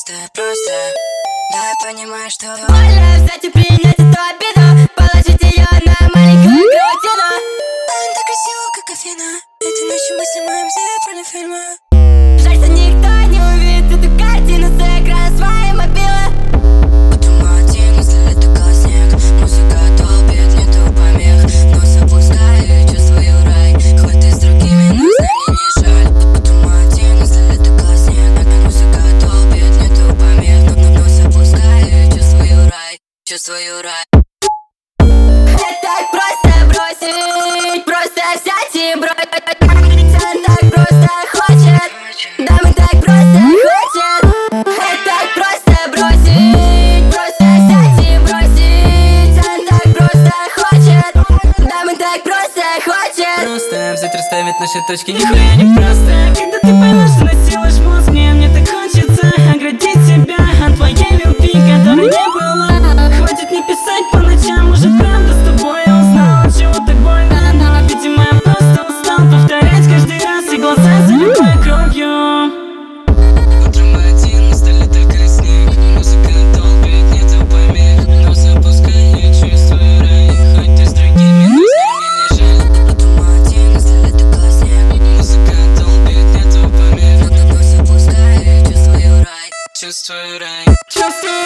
просто дай понимаю, что больно взять и принять эту обиду, положить ее на маленькую грудину. Она так красива, как Афина. Этой ночью мы снимаемся порнофильмы. Жаль, что никто не увидит эту картину с экрана своей мобилы. Автоматин, залит снег. Музыка толпит, нету помех. Нос опускаю, чувствую рай. Хоть ты с другими, но с нами не жаль. Автоматин, залит снег. Музыка толпит, нету помех. Нос опускаю, чувствую рай. Чувствую рай. Не так просто бросить, просто взять и бросить. Он так просто хочет, да мы так просто хочет. Это так просто бросить, просто взять и бросить. Он так просто хочет, да мы так просто хочет. Просто взять, расставить наши точки, нихуя не просто. Когда ты поймешь, что насилуешь мозг, мне так хочется оградить себя от твоей любви, которой не было. Хватит не писать по ночам, уже правда с тобой я узнал, чего так больно. Но, видимо, я просто устал повторять каждый раз, и глаза заливаю кровью. Утром один, на столе только снег. Музыка долбит, нету помех. Нос опускаю, чувствую рай. Хоть ты с другими, но с нами не жаль. Автоматин, залит снег. Музыка долбит, нету помех. Нос опускаю, чувствую рай. Чувствую рай. Чувствую